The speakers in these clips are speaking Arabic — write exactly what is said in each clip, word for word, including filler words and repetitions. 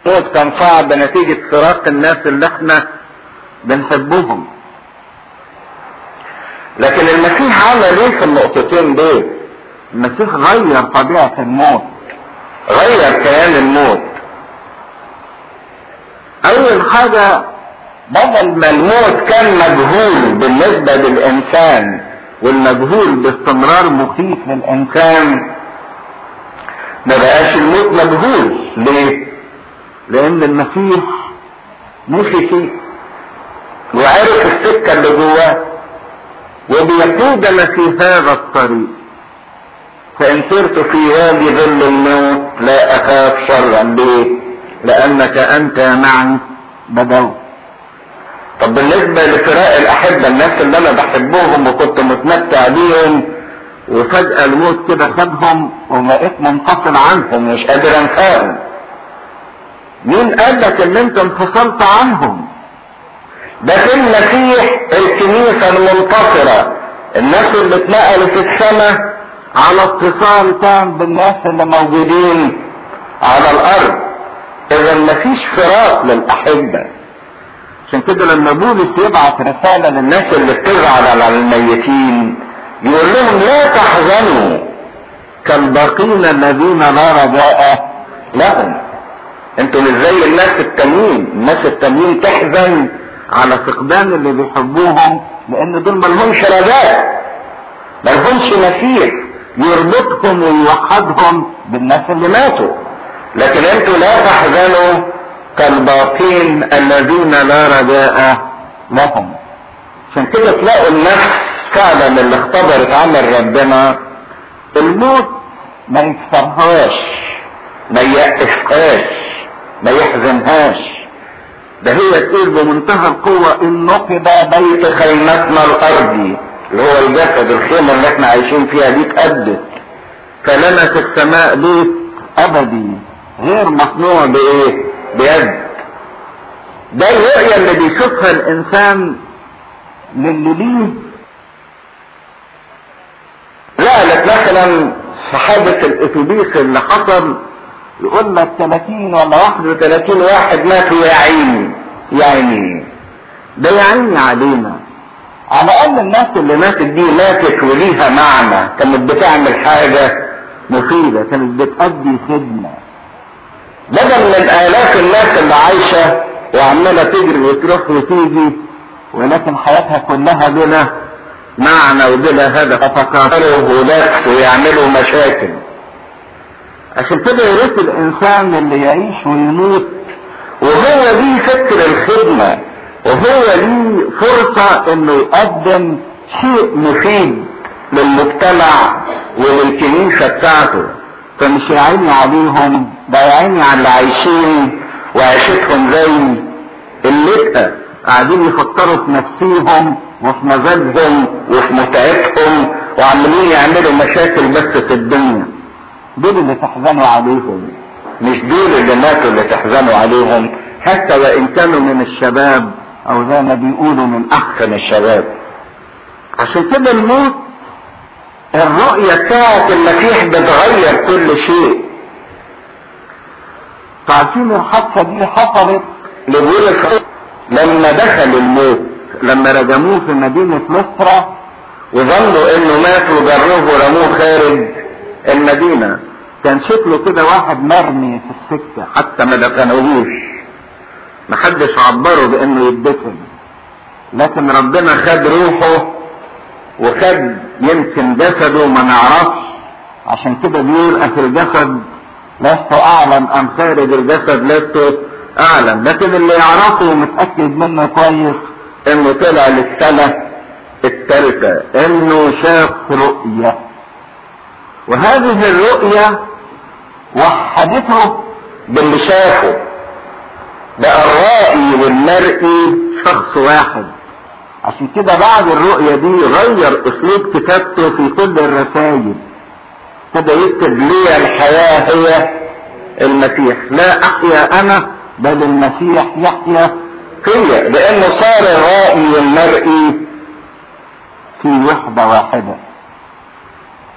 الموت كان صعب نتيجة فراق الناس اللي احنا بنحبهم. لكن المسيح عمل ايه في النقطتين دول؟ المسيح غير طبيعة الموت، غير كيان الموت. اول حاجة، بدل ما الموت كان مجهول بالنسبة للانسان والمجهول باستمرار مخيف للانسان، ما بقاش الموت مجهول. ليه؟ لان المسيح مشي فيه وعرف السكة اللي جواه وبيقودنا في هذا الطريق. فان سرت في وادي ظل الموت لا اخاف شرا. ليه؟ لانك انت معي بدوت. طب بالنسبة لفراق الاحبة، الناس اللي انا بحبهم وكنت متمتع بيهم وفجأة الموت كده خدهم وبقيت منفصل عنهم مش قادر انساهم، مين قال لك ان انت انفصلت عنهم؟ ده في المسيح الكنيسة المنتصرة، الناس اللي اتنقلوا في السماء على اتصال تام بالناس اللي موجودين على الارض. اذا مفيش فراق للاحبة. عشان كده لما بولس يبعث رسالة للناس اللي بتزعل على الميتين يقول لهم لا تحزنوا كالباقين الذين لا رجاء لهم. انتوا مش زي الناس التانيين. الناس التانيين تحزن على فقدان اللي بيحبوهم لان دول ملهمش رجاء، ملهمش مسيح يربطهم ويوحدهم بالناس اللي ماتوا. لكن انتوا لا تحزنوا كالباقين الذين لا رجاء لهم. عشان كده تلاقوا النفس فعلا اللي اختبرت عمل ربنا الموت ما يكسرهاش، ما يأسهاش، ما يحزنهاش. ده هي تقول بمنتهى القوة ان نقض بيت خيمتنا الارضي اللي هو الجسد، الخيمة اللي احنا عايشين فيها دي اتأدت، فلنا في السماء بيت ابدي غير مصنوع بايه؟ بيد. ده الرؤية اللي بيشوفها الانسان للي ليه. لا لك مثلا في حادث الاتوبيس اللي حصل يقول لك ثلاثين ولا واحد وثلاثين واحد ماتوا يا عيني يا عيني. ده يا عيني علينا. على الاقل الناس اللي ماتت دي ماتت وليها معنى، كانت بتعمل حاجة مفيدة، كانت بتأدي خدمة، بدل من آلاف الناس اللي عايشة وعمالة تجري وتروح وتيجي ولكن حياتها كلها بلا معنى وبلا هدف، يتكاثروا ونفس ويعملوا مشاكل. عشان كده يا ريت الانسان اللي يعيش ويموت وهو ليه فكر الخدمة وهو ليه فرصة انه يقدم شيء مفيد للمجتمع وللكنيسة بتاعته. فمش يعيني عليهم، ده يعيني على اللي عايشين وعيشتهم زي اللتقة، قاعدين يفكروا في نفسيهم وفي مزاجهم وفي متعتهم وعمالين يعملوا مشاكل بس في الدنيا. دول اللي تحزنوا عليهم، مش دول اللي ماتوا اللي تحزنوا عليهم، حتى وان كانوا من الشباب او زي ما بيقولوا من احسن الشباب. عشان كده الموت الرؤية بتاعت المسيح بتغير كل شيء. تعرفين الحادثة دي حصلت لبولس لما دخل الموت، لما رجموه في مدينة مصر وظنوا انه مات وجروه ورموه خارج المدينة. كان شكله كده واحد مرمي في السكة، حتى ما دفنوهوش، محدش عبره بانه يدفن، لكن ربنا خد روحه وخد يمكن جسده ما نعرفش. عشان كده بيقول في الجسد لست اعلم ام خارج الجسد لست اعلم، لكن اللي يعرفه متأكد منه كويس انه طلع للسنة الثالثة، انه شاف رؤية، وهذه الرؤية وحدته باللي شافه. بقى الرائي والمرئي شخص واحد. عشان كده بعد الرؤية دي غير اسلوب كتابته في كل الرسائل، كده يكتب لي الحياة هي المسيح، لا احيا انا بل المسيح يحيا فيا، لانه صار الرائي والمرئي في وحدة واحدة.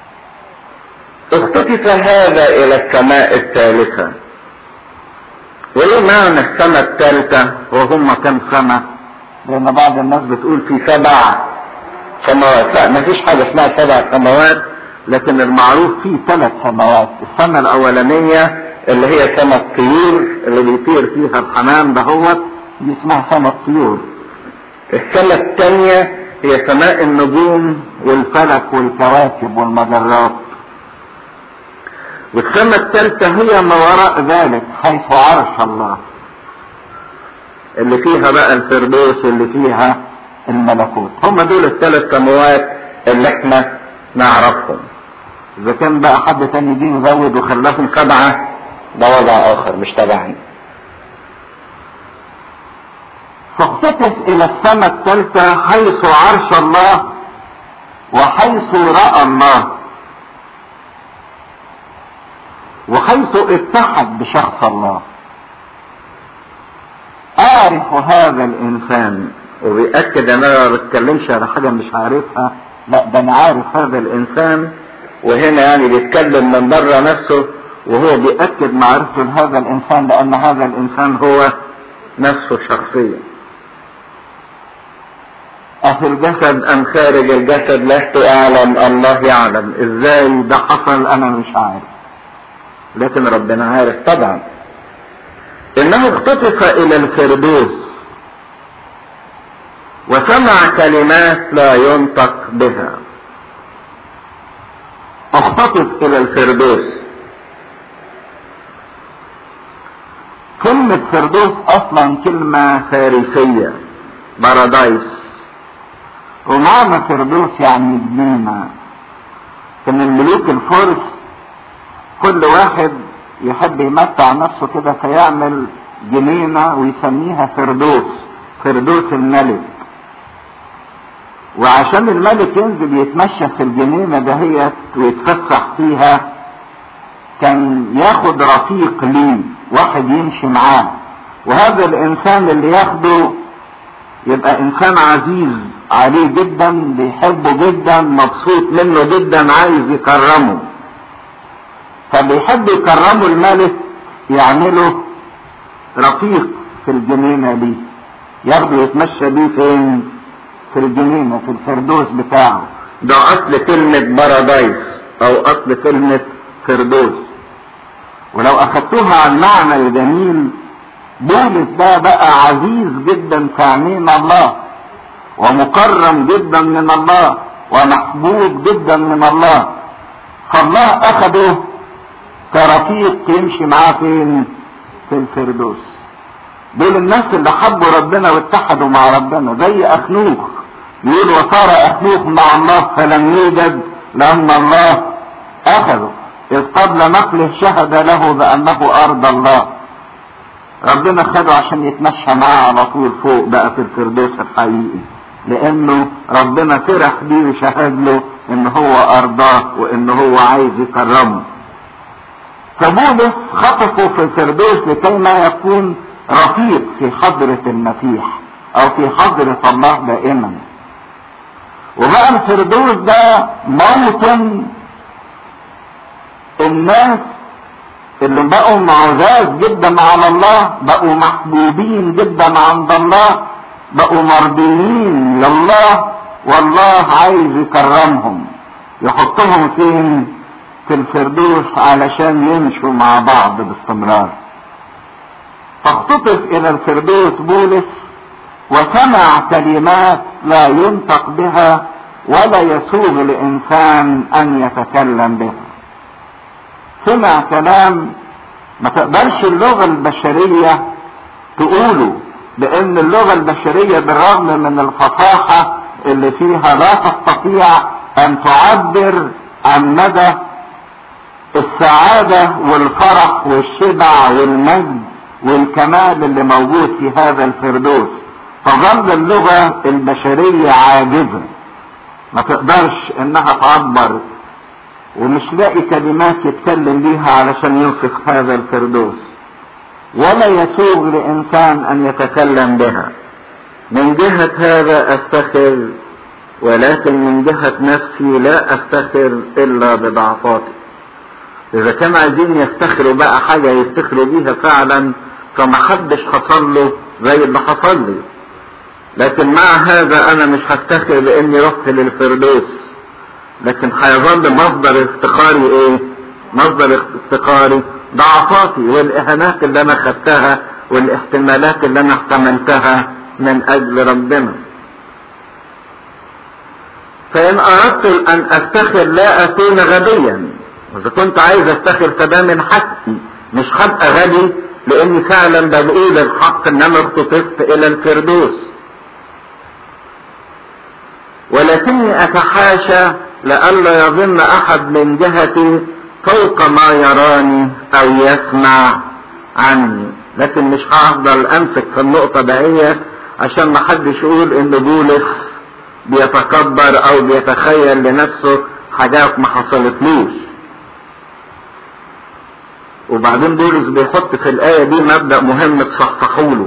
اختطف هذا الى السماء الثالثة وايه معنى السماء الثالثة وهم كم سماء؟ لان بعض الناس بتقول في سبع سماوات. لا، مفيش حاجة اسمها سبع سماوات، لكن المعروف فيه ثلاث سماوات. السماء الاولانية اللي هي سماء الطيور اللي بيطير فيها الحمام دهوت، دي اسمها سماء الطيور. السماء الثانية هي سماء النجوم والفلك والكواكب والمجرات. والسماء الثالثة هي ما وراء ذلك حيث عرش الله، اللي فيها بقى الفردوس اللي فيها الملكوت. هم دول الثلاث سماوات اللي احنا نعرفهم. اذا كان بقى حد تاني يجي يزود وخلاهم سبعة، ده وضع اخر مش تبعنا. فاختطف الى السماء الثالثة حيث عرش الله وحيث رأى الله وحيث اتحد بشخص الله. اعرف هذا الانسان، وبيأكد ان انا ما بتكلمش على حاجة مش عارفها، لا ده انا عارف هذا الانسان. وهنا يعني بيتكلم من بره نفسه، وهو بيأكد معرفته لهذا الانسان لان هذا الانسان هو نفسه شخصيا. أفي الجسد أم خارج الجسد لست أعلم، الله يعلم. إزاي ده حصل أنا مش عارف، لكن ربنا عارف طبعا. إنه اختطف إلى الفردوس وسمع كلمات لا ينطق بها. اختطف إلى الفردوس. كلمة فردوس أصلا كلمة فارسية، بارادايس، ومعنى فردوس يعني جنينة. كان الملوك الفرس كل واحد يحب يمتع نفسه كده فيعمل جنينة ويسميها فردوس، فردوس الملك. وعشان الملك ينزل يتمشى في الجنينة دهيت ويتفسح فيها كان ياخد رفيق ليه، واحد يمشي معاه، وهذا الانسان اللي ياخده يبقى انسان عزيز عليه جدا، بيحبه جدا، مبسوط منه جدا، عايز يكرمه. فبيحب يكرمه الملك يعمله رفيق في الجنينة دي، ياخده يتمشى بيه فين؟ في الجنينة، في الفردوس بتاعه. ده اصل كلمة بارادايس او اصل كلمة فردوس. ولو اخدتوها على المعنى الجميل، بولس ده بقى عزيز جدا في عينين الله، ومكرم جدا من الله، ومحبوب جدا من الله. فالله اخده كرفيق يمشي معاه فين؟ في الفردوس. دول الناس اللي حبوا ربنا واتحدوا مع ربنا، زي اخنوخ يقول وصار اخنوخ مع الله فلم يوجد لان الله اخذه، اذ قبل نقله شهد له بانه ارض الله. ربنا خده عشان يتمشى معاه على طول فوق بقى في الفردوس الحقيقي، لانه ربنا فرح بيه وشهد له ان هو ارضاه وان هو عايز يكرمه. فبولس خطفه في الفردوس لكي ما يكون رفيق في حضرة المسيح او في حضرة الله دائما. وبقى الفردوس ده موطن الناس اللي بقوا معزاز جدا على الله، بقوا محبوبين جدا عند الله، بقوا مرضيين لله، والله عايز يكرمهم، يحطهم فين؟ في الفردوس علشان يمشوا مع بعض باستمرار. فاختطف الى الفردوس بولس وسمع كلمات لا ينطق بها ولا يسوغ لانسان ان يتكلم بها. سمع كلام ما تقدرش اللغة البشرية تقوله، لان اللغة البشرية بالرغم من الفصاحة اللي فيها لا تستطيع ان تعبر عن مدى السعادة والفرح والشبع والمجد والكمال اللي موجود في هذا الفردوس. فظل اللغة البشرية عاجزة، ما تقدرش انها تعبر، ومش لاقي كلمات يتكلم بيها علشان يوصف هذا الفردوس، ولا يسوغ لانسان ان يتكلم بها. من جهة هذا افتخر، ولكن من جهة نفسي لا افتخر الا بضعفاتي. اذا كانوا عايزين يفتخروا بقى حاجة يفتخروا بيها فعلا، فمحدش حصل له زي اللي حصل لي. لكن مع هذا انا مش هفتخر باني رحت للفردوس، لكن هيظل مصدر افتخاري ايه؟ مصدر افتخاري ضعفاتي والاهانات اللي انا خدتها والاحتمالات اللي انا احتملتها من اجل ربنا. فان اردت ان افتخر لا اكون غبيا، واذا كنت عايز افتخر فده من حقي، مش هبقى غبي لاني فعلا بقول الحق ان انا اختطفت الى الفردوس. ولكني اتحاشى لئلا يظن احد من جهتي فوق ما يراني او يسمع عني. لكن مش هفضل امسك في النقطة دهية عشان ما حدش يقول ان بولس بيتكبر او بيتخيل لنفسه حاجات ما حصلتلوش. وبعدين بولس بيحط في الآية دي مبدأ مهم تصححوله.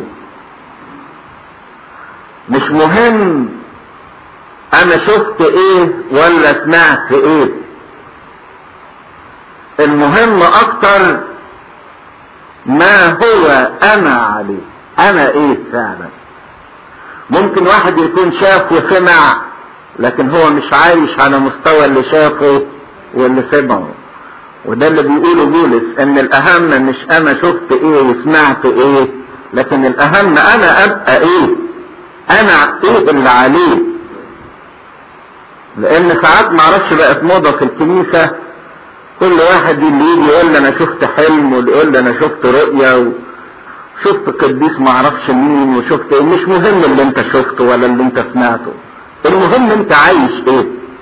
مش مهم انا شفت ايه ولا سمعت ايه، المهم اكتر ما هو انا عليه، انا ايه فعلا. ممكن واحد يكون شاف وسمع لكن هو مش عايش على مستوى اللي شافه واللي سمعه. وده اللي بيقوله بولس، ان الاهم مش انا شفت ايه وسمعت ايه، لكن الاهم انا ابقى ايه، انا ايه اللي عليه. لان ساعات معرفش بقت موضة في الكنيسة كل واحد اللي يجي يقول لي انا شفت حلم، واللي يقول لي انا شفت رؤية وشفت قديس معرفش مين وشفت ايه. مش مهم اللي انت شفته ولا اللي انت سمعته، المهم انت عايش ايه.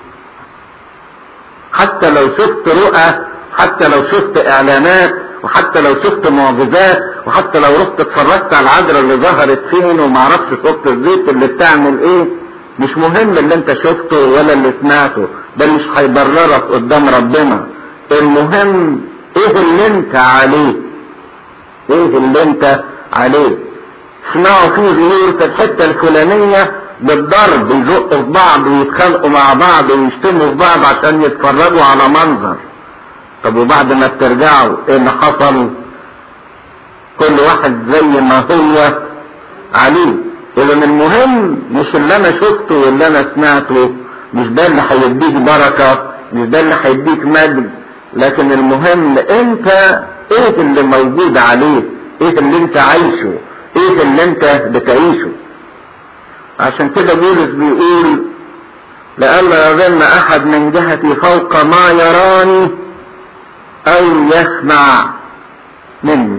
حتى لو شفت رؤى، حتى لو شفت اعلانات، وحتى لو شفت معجزات، وحتى لو رحت اتفرجت على العذراء اللي ظهرت فين ومعرفش شفت الزيت اللي بتعمل ايه، مش مهم اللي انت شفته ولا اللي سمعته، ده مش هيبررك قدام ربنا. المهم ايه اللي انت عليه، ايه اللي انت عليه. اسمعوا في ظهور في الحتة الفلانية بالضرب، يزقوا في بعض ويتخانقوا مع بعض ويشتموا في بعض عشان يتفرجوا على منظر. طب وبعد ما بترجعوا ايه اللي حصل؟ كل واحد زي ما هو عليه. اذا المهم مش اللي انا شفته واللي انا سمعته، مش ده اللي هيديك بركة، مش ده اللي هيديك مجد، لكن المهم انت ايه اللي موجود عليه، ايه اللي انت عايشه، ايه اللي انت بتعيشه. عشان كده بولس بيقول لئلا يظن احد من جهتي فوق ما يراني او يسمع مني.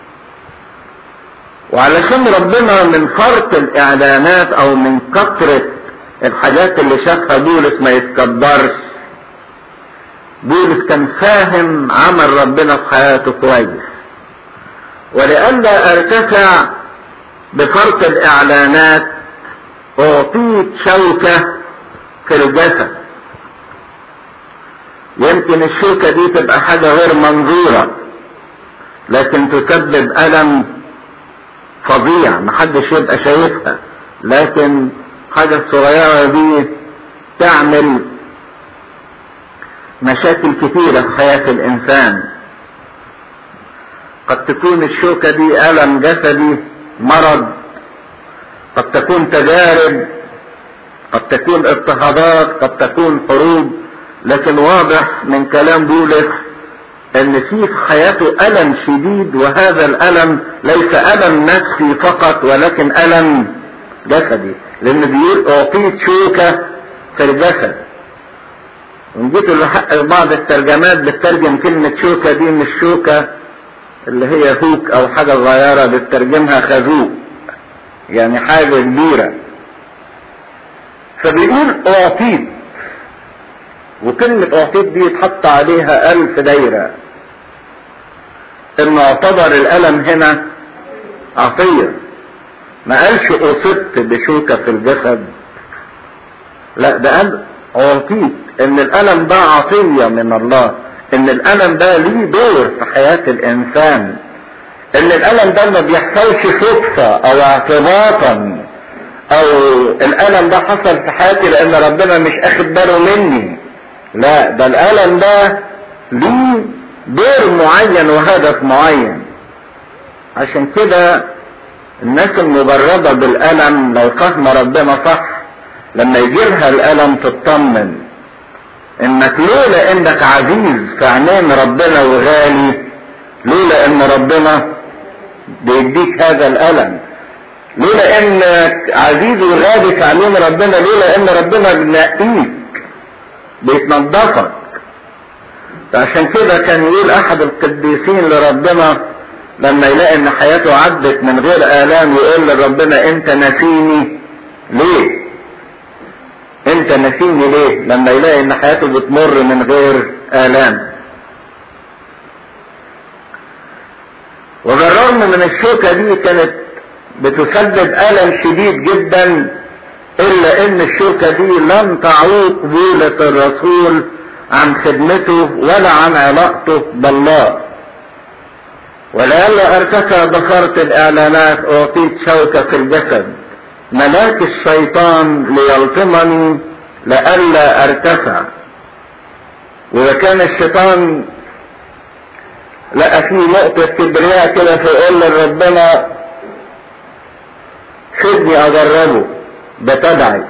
وعلشان ربنا من فرط الاعلانات او من كثرة الحاجات اللي شافها بولس ما يتكبرش. بولس كان فاهم عمل ربنا في حياته كويس. ولئلا ارتفع بفرط الاعلانات اعطيت شوكة في الجسد. يمكن الشوكة دي تبقى حاجة غير منظورة لكن تسبب ألم فظيع محدش يبقى شايفها، لكن حاجة الصغيرة دي تعمل مشاكل كثيرة في حياة الإنسان. قد تكون الشوكة دي ألم جسدي، مرض، قد تكون تجارب، قد تكون اضطهادات، قد تكون حروب. لكن واضح من كلام بولس ان في في حياته ألم شديد، وهذا الألم ليس ألم نفسي فقط ولكن ألم جسدي، لان بيقول اعطيت شوكة في الجسد. ونجيتوا لحق بعض الترجمات بتترجم كلمة شوكة دي مش شوكة اللي هي هوك او حاجة صغيرة، بتترجمها خازوق يعني حاجة كبيرة. فبيقول اعطيت، وكلمة اعطيت دي يتحط عليها الف دايرة، انه اعتبر الالم هنا عطية. ما قالش اصبت بشوكة في الجسد، لا ده قال اعطيت، ان الالم ده عطية من الله، ان الالم ده ليه دور في حياة الانسان، ان الالم ده ما بيحصلش صدفة او اعتباطا، او الالم ده حصل في حياتي لان ربنا مش اخد باله مني. لا، ده الالم ده ليه دور معين وهدف معين. عشان كده الناس المجربة بالألم لو فهم ربنا صح لما يجيلها الألم تطمن انك لولا انك عزيز في عينين ربنا وغالي، لولا ان ربنا بيديك هذا الألم، لولا انك عزيز وغالي في عينين ربنا، لولا ان ربنا بينقيك بيتنضفك. فعشان كده كان يقول احد القديسين لربنا لما يلاقي ان حياته عدت من غير آلام يقول لربنا انت نسيني ليه؟ انت نسيني ليه؟ لما يلاقي ان حياته بتمر من غير آلام. وبالرغم من الشوكة دي كانت بتسبب ألم شديد جدا، الا ان الشوكة دي لم تعوق بولس الرسول عن خدمته ولا عن علاقته بالله. ولألا ارتفع بخرت الاعلانات اعطيت شوكة في الجسد ملاك الشيطان ليلطمني لألا ارتفع. واذا كان الشيطان لقى فيه نقطة كبرياء كده فيقول لربنا خدني اجربه ده تبعي.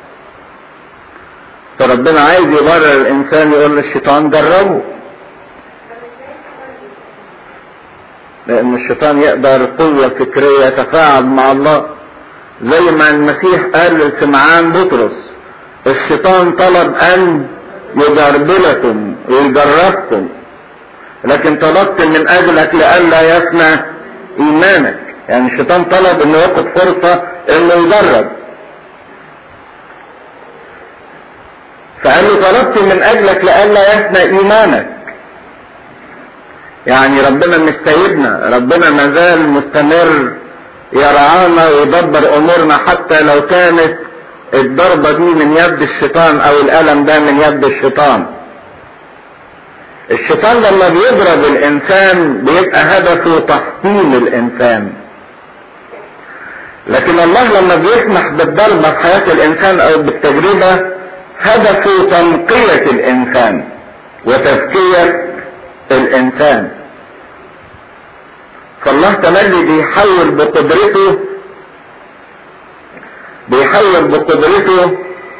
فربنا عايز يبرر الانسان يقول للشيطان جربه، لان الشيطان يقدر قوة فكرية يتفاعل مع الله، زي ما المسيح قال لسمعان بطرس الشيطان طلب ان يجربلكم ويجربكم لكن طلبت من اجلك لئلا يفنى ايمانك. يعني الشيطان طلب انه ياخد فرصة انه يجرب، فقال له طلبت من اجلك لئلا يفنى ايمانك. يعني ربنا مش سايبنا، ربنا مازال مستمر يرعانا ويدبر امورنا حتى لو كانت الضربة دي من يد الشيطان او الالم ده من يد الشيطان. الشيطان لما بيضرب الانسان بيبقى هدفه تحطيم الانسان، لكن الله لما بيسمح بالضربة في حياة الانسان او بالتجربة هدفه تنقية الانسان وتزكية الانسان. فالله تملي بيحول بقدرته بيحول بقدرته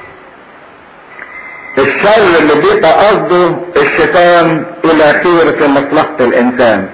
الشر اللي بيبقى قصده الشيطان الى خير في مصلحة الانسان.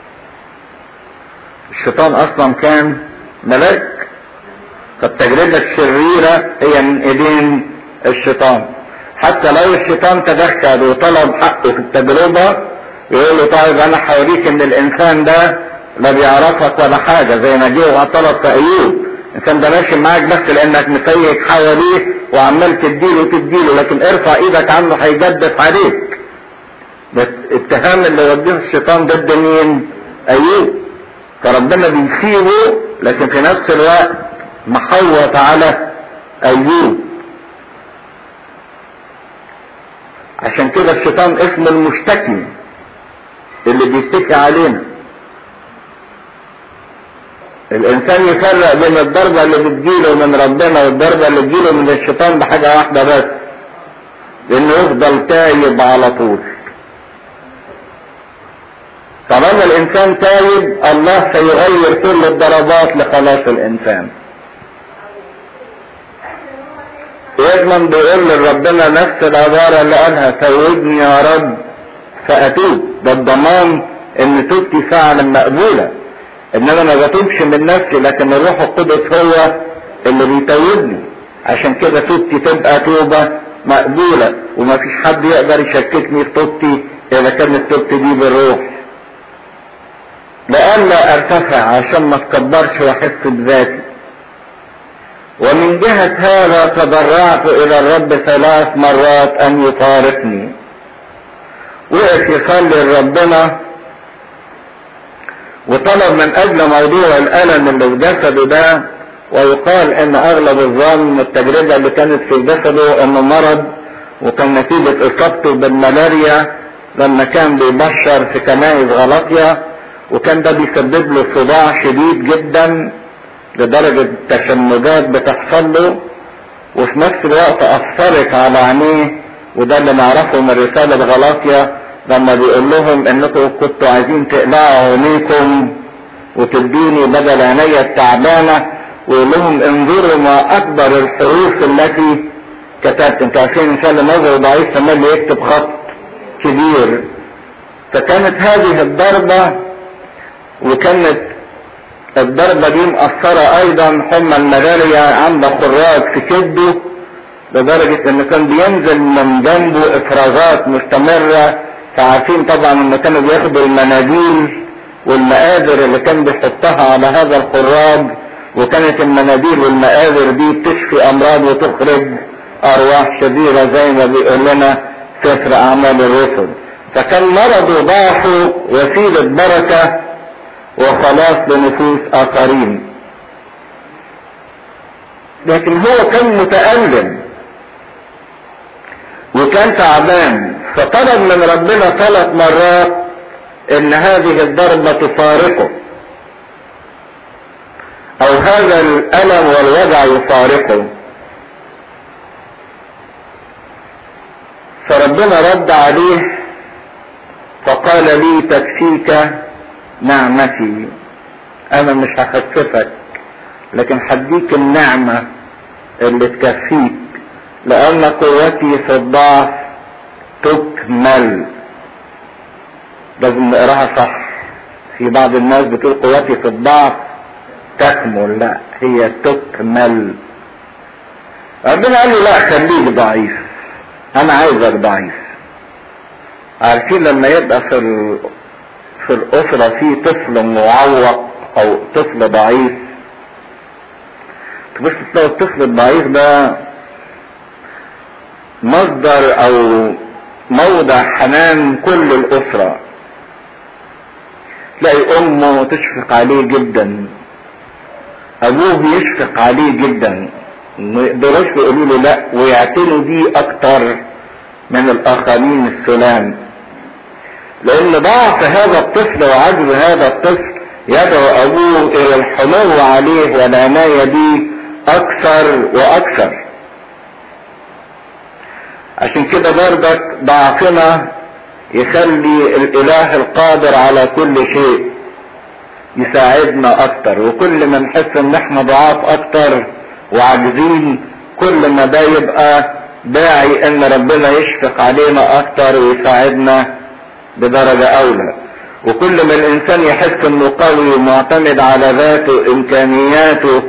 الشيطان اصلا كان ملاك، فالتجربة الشريرة هي من ايدين الشيطان. حتى لو الشيطان تدخل وطلب حقه في التجربة يقول له طيب انا هوريك ان الانسان ده لا بيعرفك ولا حاجة، زي ما جه وطلب في ايوب الانسان ده ماشي معاك بس لانك مسيك حواليه وعمال تديله تديله لكن ارفع ايدك عنه هيجدف عليك. بس الاتهام اللي وجهه الشيطان ضد مين؟ ايوب. فربنا بيسيبه لكن في نفس الوقت محوط على ايوب. عشان كده الشيطان اسمه المشتكي اللي بيشتكي علينا. الانسان يفرق بين الضربة اللي بتجيله من ربنا والضربة اللي بتجيله من الشيطان بحاجة واحدة بس، انه يفضل تايب على طول. طالما الانسان تايب الله سيغير كل الضربات لخلاص الانسان. يضمن بيقول لربنا نفس العبارة اللي قالها توبني يا رب فاتوب، ده الضمان ان توبتي فعلا مقبولة، ان انا ما بتوبش من نفسي لكن الروح القدس هو اللي بيتوبني. عشان كده توبتي تبقى توبة مقبولة وما فيش حد يقدر يشككني في توبتي اذا كانت توبتي دي بالروح. لألا ارتفع عشان ما اتكبرش واحس بذاتي. ومن جهة هذا تضرعت الى الرب ثلاث مرات ان يفارقني. وقف يصلي لربنا وطلب من اجل موضوع الالم اللي في جسده ده، ويقال ان اغلب الظن التجربة اللي كانت في جسده انه مرض، وكان نتيجة اصابته بالملاريا لما كان بيبشر في كنائس غلاطيا، وكان ده بيسبب له صداع شديد جدا لدرجة تشنجات بتحصل له، وفي نفس الوقت اثرت على عينيه. وده اللي نعرفه من رسالة غلاطيا لما بيقول لهم انكم كنتوا عايزين تقلعوا عينيكم وتدوني بدل عينيا التعبانة، ويقول لهم انظروا ما اكبر الحروف التي كتبت. انتوا عارفين انسان نظره ضعيف تملي يكتب خط كبير. فكانت هذه الضربة، وكانت الضربة دي مأثرة ايضا حمى الملاريا عند خراج في كبده، لدرجة ان كان بينزل من جنبه افرازات مستمرة. فعارفين طبعا ان كانوا بياخدوا المناديل والمقادر اللي كان بيحطها على هذا الخراج، وكانت المناديل والمقادر دي بتشفي امراض وتخرج ارواح شريرة زي ما بيقول لنا سفر اعمال الرسل. فكان مرضه ضعفه وسيلة بركة وخلاص لنفوس اخرين. لكن هو كان متألم وكان تعبان، فطلب من ربنا ثلاث مرات ان هذه الضربة تفارقه، او هذا الالم والوجع يفارقه. فربنا رد عليه فقال لي تكفيك نعمتي، انا مش هخففك لكن هديك النعمة اللي تكفيك، لان قوتي في الضعف تكمل. لازم نقراها صح. في بعض الناس بتقول قوتي في الضعف تكمل، لا، هي تكمل. ربنا قال له لا، خليك ضعيف، انا عايزك ضعيف. عارفين لما يبقى في ال... في الاسرة في طفل معوق او طفل ضعيف، تبص تلاقي الطفل الضعيف ده مصدر او موضع حنان كل الاسرة. تلاقي امه تشفق عليه جدا، ابوه يشفق عليه جدا، ما يقدروش يقولوا له لا، ويعتنوا بيه اكتر من الاخرين السلام، لان ضعف هذا الطفل وعجز هذا الطفل يدعو ابوه الى الحنو عليه والعناية بيه اكثر واكثر. عشان كده برضك ضعفنا يخلي الاله القادر على كل شيء يساعدنا اكتر، وكل ما نحس ان احنا ضعاف اكتر وعاجزين، كل ما ده يبقى داعي ان ربنا يشفق علينا اكتر ويساعدنا بدرجة اولى. وكل ما الانسان يحس انه قوي ومعتمد على ذاته، امكانياته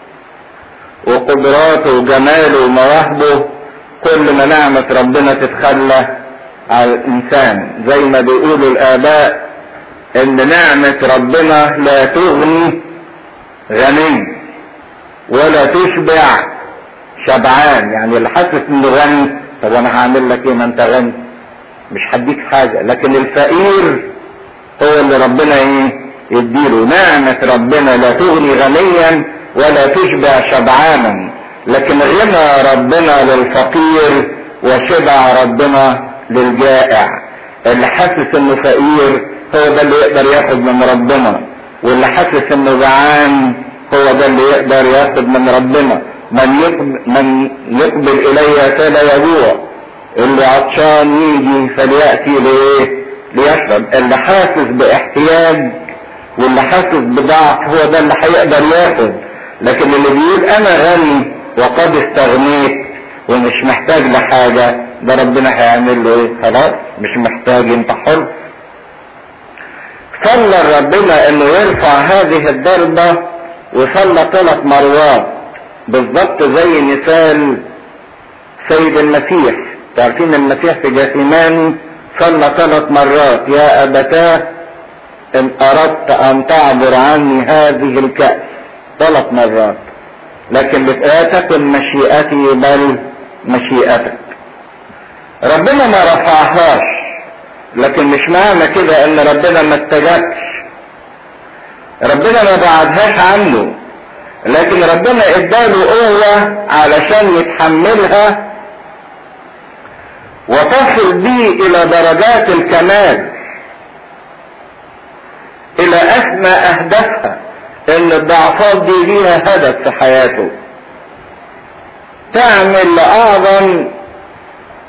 وقدراته وجماله ومواهبه، كل ما نعمة ربنا تتخلى على الانسان. زي ما بيقولوا الاباء ان نعمة ربنا لا تغني غني ولا تشبع شبعان. يعني اللي حاسس انه غني، طب انا هعمل لك ايه ما انت غني، مش هديك حاجة. لكن الفقير هو اللي ربنا ايه يديله. نعمة ربنا لا تغني غنيا ولا تشبع شبعانا، لكن غنى ربنا للفقير وشبع ربنا للجائع. اللي حاسس انه فقير هو ده اللي يقدر ياخد من ربنا، واللي حاسس انه جعان هو ده اللي يقدر ياخد من ربنا. من يقبل, من يقبل الي فلا يجوع، اللي عطشان يجي فليأتي ليه ليشرب. اللي حاسس باحتياج واللي حاسس بضعف هو ده اللي هيقدر ياخد. لكن اللي بيقول انا غني وقد استغنيت ومش محتاج لحاجة، ده ربنا هيعمل له ايه؟ خلاص مش محتاج، انت حر. صلى ربنا انه يرفع هذه الضربة، وصلى ثلاث مرات بالضبط زي مثال سيد المسيح. تعرفين المسيح في جاثيماني صلى ثلاث مرات يا ابتاه ان اردت ان تعبر عني هذه الكأس، ثلاث مرات. لكن لا تكن مشيئتي بل مشيئتك. ربنا ما رفعهاش، لكن مش معنى كده ان ربنا ما اتجدش. ربنا ما بعدهاش عنه، لكن ربنا اداله قوة علشان يتحملها وتصل بيه الى درجات الكمال، الى اسمى اهدافها. ان الضعفات دي ليها هدف في حياته، تعمل لاعظم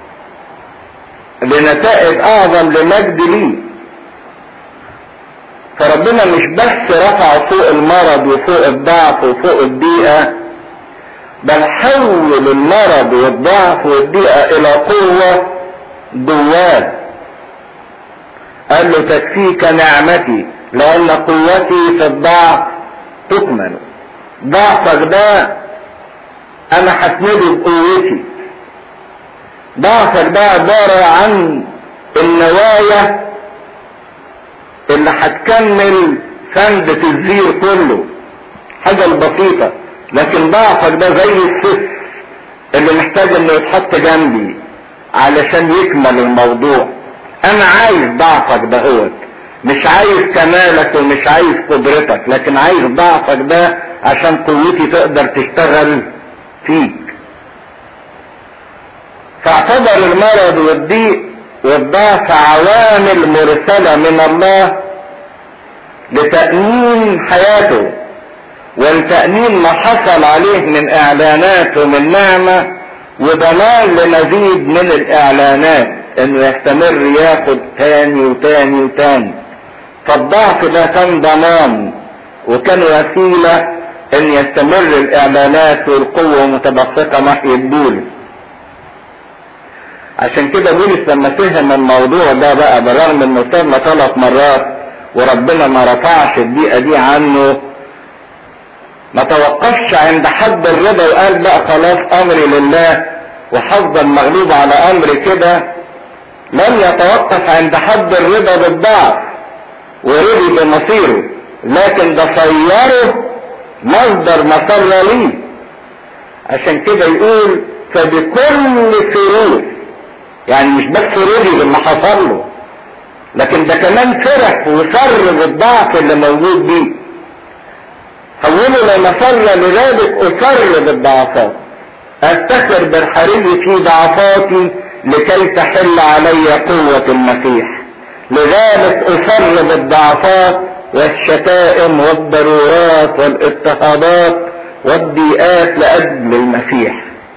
لنتائج اعظم لمجد ليه. فربنا مش بس رفع فوق المرض وفوق الضعف وفوق الضيقة، بل حول المرض والضعف والضيقة الى قوة جواه. قال له تكفيك نعمتي لان قوتي في الضعف تكمل. ضعفك ده انا هسنده بقوتي. ضعفك ده عبارة عن النوايا اللي هتكمل سندة الزير كله، حاجة البسيطة، لكن ضعفك ده زي السف اللي محتاج انه يتحط جنبي علشان يكمل الموضوع. انا عايز ضعفك ده، هو مش عايز كمالك ومش عايز قدرتك، لكن عايز ضعفك ده عشان قوتي تقدر تشتغل فيك. فاعتبر المرض والضيق والضعف عوامل مرسلة من الله لتأمين حياته ولتأمين ما حصل عليه من اعلانات ومن نعمة، وضمان لمزيد من الاعلانات انه يستمر ياخد تاني وتاني وتاني. فالضعف ده كان ضمان وكان وسيلة ان يستمر الاعلانات والقوة متدفقة ناحية بولس. عشان كده بولس لما فهم الموضوع ده بقى، بالرغم انه صلى ثلاث مرات وربنا ما رفعش الضيقة دي عنه، ما توقفش عند حد الرضا وقال بقى خلاص امري لله وحفظا مغلوب على امري كده. لم يتوقف عند حد الرضا بالضعف ورضي بمصيره، لكن ده صيره مصدر مسر ليه. عشان كده يقول فبكل سرور، يعني مش بس رضي باللي حصل له، لكن ده كمان فرح وسر بالضعف اللي موجود بيه. حوله لمسر لذلك اسر بالضعفات، افتخر بالحري في ضعفاتي لكي تحل علي قوة المسيح. لذلك اسر بالضعفات والشتائم والضرورات والاضطهادات والضيقات لاجل المسيح،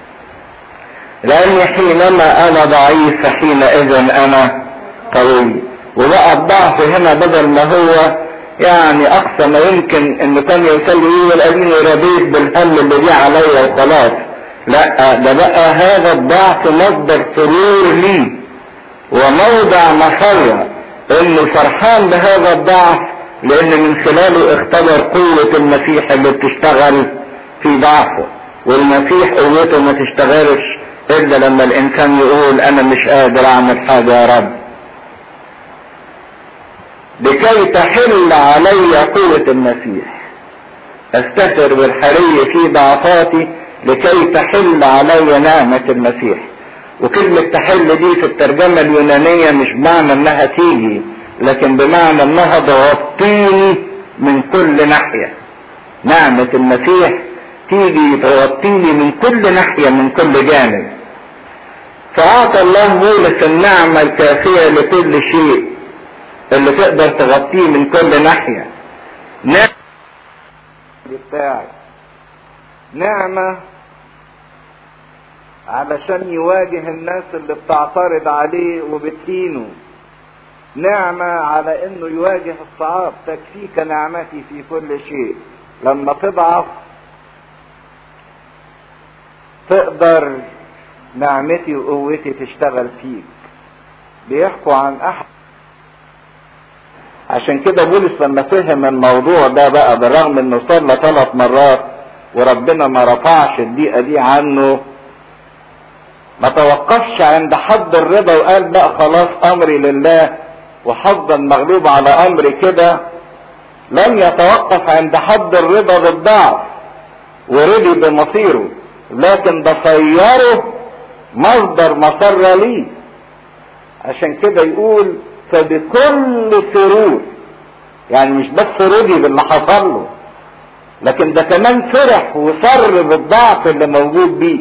لاني حينما انا ضعيف حينئذ انا قوي. وبقى الضعف هنا بدل ما هو يعني اقصى ما يمكن انه كان يوصل لي الذين رضيت بالهم اللي جه عليا وخلاص، لا، ده بقى هذا الضعف مصدر سرور لي وموضع مسرة، انه فرحان بهذا الضعف لان من خلاله اختبر قوة المسيح اللي بتشتغل في ضعفه. والمسيح قوته ما تشتغلش الا لما الانسان يقول انا مش قادر اعمل حاجة يا رب، لكي تحل علي قوة المسيح. استثر بالحري في ضعفاتي لكي تحل علي نعمة المسيح. وكلمة تحل دي في الترجمة اليونانية مش بمعنى انها تيجي، لكن بمعنى انها تغطيني من كل ناحية. نعمة المسيح تيجي تغطيني من كل ناحية من كل جانب. فأعطى الله بولس النعمة الكافية لكل شيء اللي تقدر تغطيه من كل ناحية. نعمة بتاعي نعمة علشان يواجه الناس اللي بتعترض عليه وبتهينه، نعمة على انه يواجه الصعاب. تكفيك نعمتي في كل شيء. لما تضعف تقدر نعمتي وقوتي تشتغل فيك. بيحكوا عن احد، عشان كده بولس لما فهم الموضوع ده بقى، بالرغم انه صلى ثلاث مرات وربنا ما رفعش الضيقة دي عنه، ما توقفش عند حد الرضا وقال بقى خلاص امري لله وحظا مغلوب على امري كده. لم يتوقف عند حد الرضا بالضعف ورضي بمصيره، لكن ده صيره مصدر مسر ليه. عشان كده يقول فبكل سرور، يعني مش بس رضي باللي حصل له، لكن ده كمان فرح وسر بالضعف اللي موجود بيه.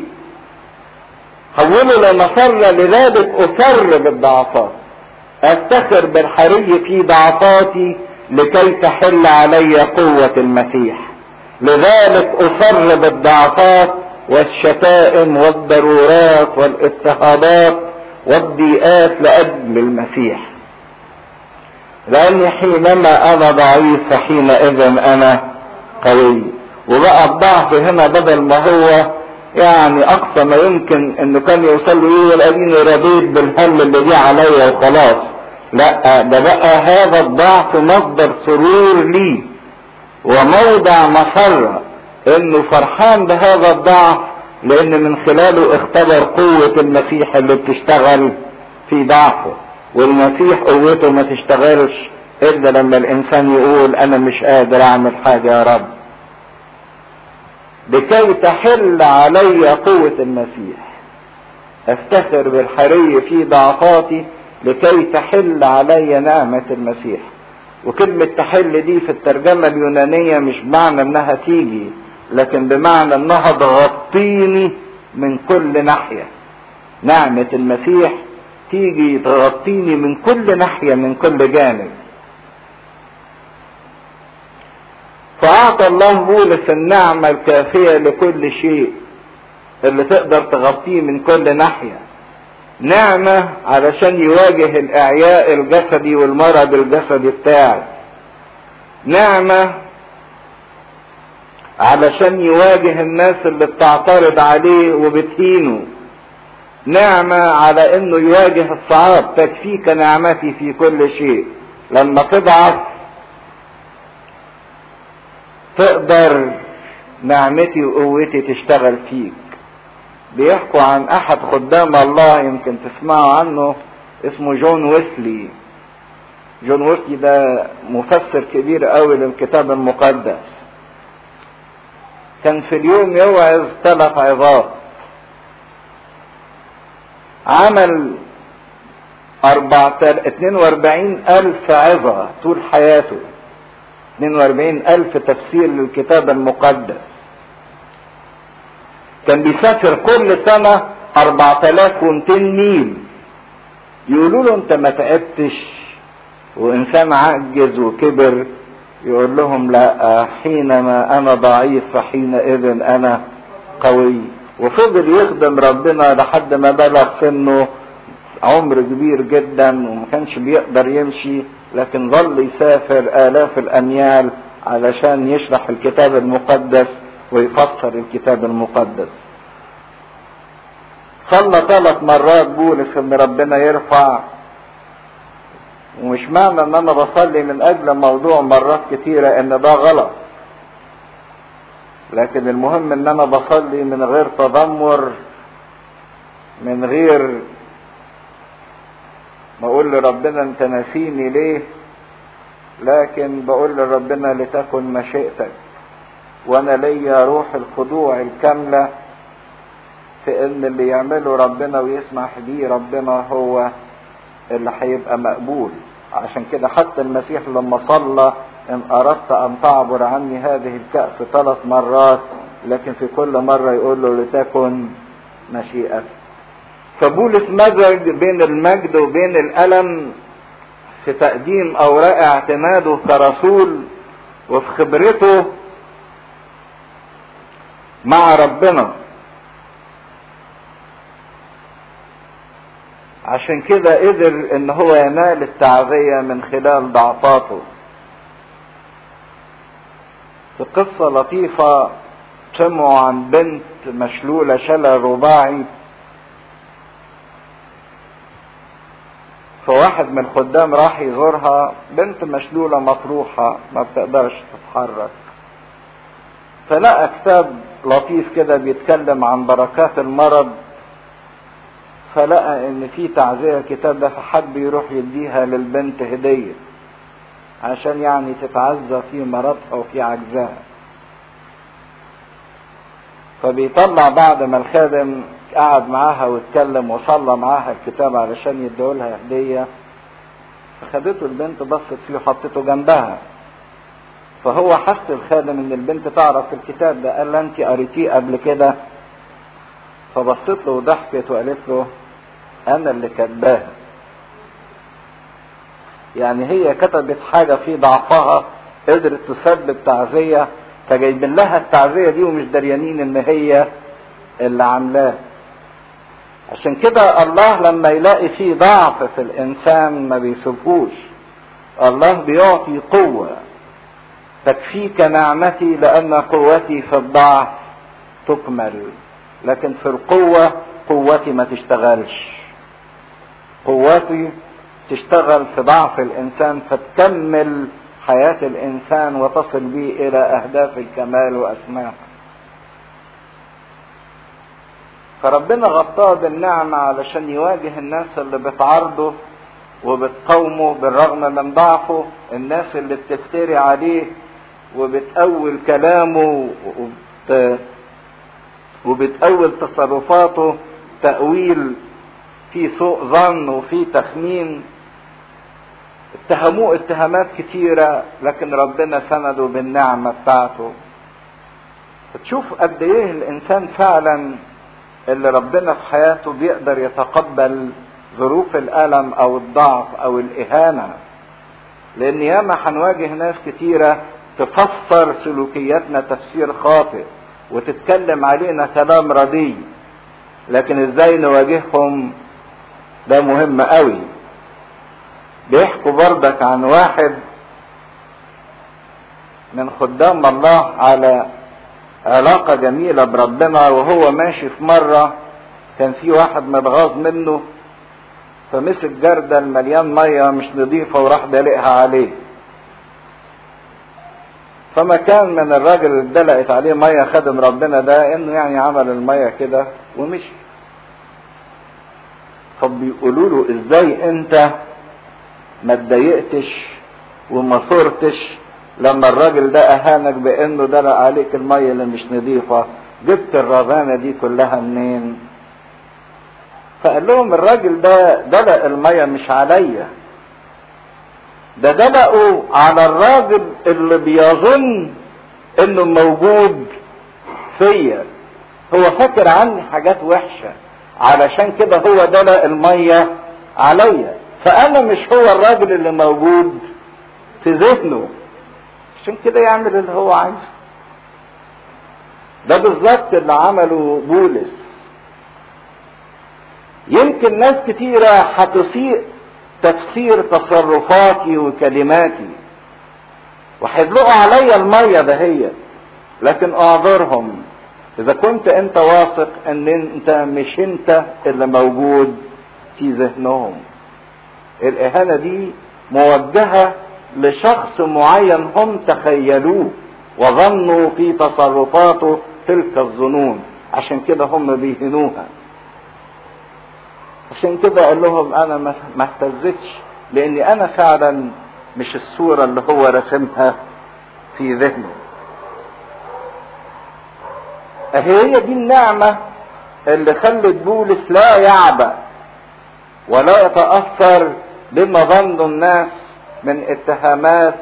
حوله لمسر لذلك اسر بالضعفات، افتخر بالحري في ضعفاتي لكي تحل علي قوة المسيح. لذلك اسر بالضعفات والشتائم والضرورات والاضطهادات والضيقات لاجل المسيح. لاني حينما انا ضعيف فحينئذ انا قوي. وبقى الضعف هنا بدل ما هو يعني اقصى ما يمكن انه كان يوصل له ايه، والاديني رضيت بالهم اللي جه عليا وخلاص، لا ده بقى هذا الضعف مصدر سرور لي وموضع مسرة، انه فرحان بهذا الضعف لان من خلاله اختبر قوة المسيح اللي بتشتغل في ضعفه. والمسيح قوته ما تشتغلش الا لما الانسان يقول انا مش قادر اعمل حاجة يا رب، لكي تحل علي قوة المسيح. افتخر بالحري في ضعفاتي لكي تحل علي نعمة المسيح. وكلمة تحل دي في الترجمة اليونانية مش بمعنى انها تيجي، لكن بمعنى انها تغطيني من كل ناحية. نعمة المسيح تيجي تغطيني من كل ناحية، من كل جانب. فأعطى الله بولس النعمة الكافية لكل شيء اللي تقدر تغطيه من كل ناحية. نعمة علشان يواجه الإعياء الجسدي والمرض الجسدي بتاعه، نعمة علشان يواجه الناس اللي بتعترض عليه وبتهينه، نعمة على انه يواجه الصعاب. تكفيك نعمتي في كل شيء. لما تضعف تقدر نعمتي وقوتي تشتغل فيك. بيحكوا عن احد خدام الله يمكن تسمعوا عنه، اسمه جون ويسلي. جون ويسلي ده مفسر كبير قوي للكتاب المقدس. كان في اليوم يوعظ ثلاث عظات. عمل اتنين واربعين الف عظة طول حياته، اتنين واربعين الف تفسير للكتاب المقدس. كان بيسافر كل سنة اربعة الاف ومتين ميل. يقولوا له انت ما تعبتش وانسان عجز وكبر؟ يقول لهم لا، حينما انا ضعيف فحينئذ انا قوي. وفضل يخدم ربنا لحد ما بلغ سنه عمر كبير جدا وما كانش بيقدر يمشي، لكن ظل يسافر آلاف الأميال علشان يشرح الكتاب المقدس ويفسر الكتاب المقدس. صلى ثلاث مرات بولس ان ربنا يرفع. ومش معنى ان انا بصلي من اجل موضوع مرات كتيرة ان ده غلط، لكن المهم ان انا بصلي من غير تذمر، من غير ما اقول لربنا انت ناسيني ليه، لكن بقول لربنا لتكن مشيئتك. وانا ليا روح الخضوع الكاملة في ان اللي يعمله ربنا ويسمح بيه ربنا هو اللي هيبقى مقبول. عشان كده حتى المسيح لما صلى ان اردت ان تعبر عني هذه الكأس ثلاث مرات، لكن في كل مرة يقول له لتكن مشيئتك. فبولس مزج بين المجد وبين الألم في تقديم اوراق اعتماده كرسول وفي خبرته مع ربنا. عشان كده قدر ان هو ينال التعزية من خلال ضعفاته. في قصة لطيفة سمعوا عن بنت مشلولة شلل رباعي. فواحد من الخدام راح يزورها، بنت مشلولة مطروحة ما بتقدرش تتحرك. فلقى كتاب لطيف كده بيتكلم عن بركات المرض، فلقى ان في تعزية الكتاب ده، فحب يروح يديها للبنت هدية عشان يعني تتعزى في مرضها وفي عجزها. فبيطلع بعد ما الخادم قعد معاها واتكلم وصلى معاها الكتاب علشان يديهولها هدية، فخدته البنت بصت فيه وحطته جنبها. فهو حس الخادم ان البنت تعرف الكتاب ده، قال لها انت قريتيه قبل كده؟ فبصت له وضحكت وقالت له انا اللي كاتباها. يعني هي كتبت حاجة في ضعفها قدرت تسبب تعزية، فجايبين لها التعزية دي ومش دريانين ان هي اللي عاملاه. عشان كده الله لما يلاقي فيه ضعف في الانسان ما بيسيبهوش، الله بيعطي قوة. تكفيك نعمتي لأن قوتي في الضعف تكمل. لكن في القوة قوتي ما تشتغلش، قوتي تشتغل في ضعف الإنسان فتكمل حياة الإنسان وتصل به إلى أهداف الكمال وأسماها. فربنا غطاه بالنعمة علشان يواجه الناس اللي بتعارضه وبتقاومه بالرغم من ضعفه، الناس اللي بتفتري عليه وبتأول كلامه وبت... وبتأول تصرفاته تأويل في سوء ظن وفي تخمين. اتهموه اتهامات كتيرة لكن ربنا سنده بالنعمة بتاعته. تشوف قد ايه الانسان فعلا اللي ربنا في حياته بيقدر يتقبل ظروف الألم او الضعف او الإهانة. لان ياما هنواجه ناس كتيرة تفسر سلوكياتنا تفسير خاطئ وتتكلم علينا كلام رديء، لكن ازاي نواجههم ده مهم قوي. بيحكوا بردك عن واحد من خدام الله على علاقة جميلة بربنا، وهو ماشي في مرة كان في واحد متغاظ منه فمسك جردل مليان مية مش نظيفة وراح دلقها عليه. فما كان من الراجل اللي اتدلقت عليه مية خدم ربنا ده انه يعني عمل المية كده ومشي. فبيقولوا له ازاي انت ما اتضايقتش وما صرتش لما الراجل ده اهانك بانه دلق عليك المية اللي مش نظيفة، جبت الرذانة دي كلها منين؟ فقال لهم الراجل ده دلق المية مش عليا، ده دلقوا على الراجل اللي بيظن انه موجود فيا، هو فاكر عني حاجات وحشة علشان كده هو دلق المية عليا، فانا مش هو الراجل اللي موجود في ذهنه، عشان كده يعمل اللي هو عايزه. ده بالظبط اللي عمله بولس. يمكن ناس كتيرة هتسيء تفسير تصرفاتي وكلماتي وهيدلقوا عليا المية دهية، لكن اعذرهم اذا كنت انت واثق ان انت مش انت اللي موجود في ذهنهم. الاهانة دي موجهة لشخص معين هم تخيلوه وظنوا في تصرفاته تلك الظنون، عشان كده هم بيهنوها. عشان كده قال لهم انا ما اهتزتش لاني انا فعلا مش الصورة اللي هو رسمها في ذهنه. هي دي النعمة اللي خلت بولس لا يعبأ ولا يتأثر بما ظن الناس من اتهامات،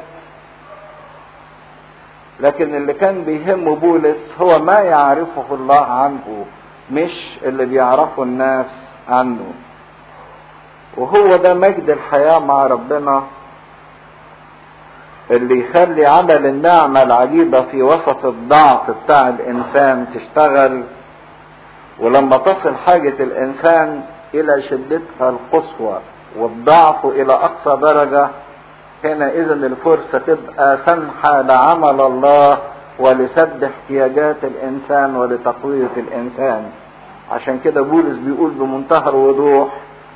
لكن اللي كان بيهم بولس هو ما يعرفه الله عنه مش اللي بيعرفه الناس عنه. وهو ده مجد الحياة مع ربنا اللي يخلي عمل النعمة العجيبة في وسط الضعف بتاع الإنسان تشتغل، ولما تصل حاجة الإنسان إلى شدتها القصوى والضعف إلى أقصى درجة، هنا إذن الفرصة تبقى سمحة لعمل الله ولسد احتياجات الإنسان ولتقوية الإنسان. عشان كده بولس بيقول بمنتهى الوضوح: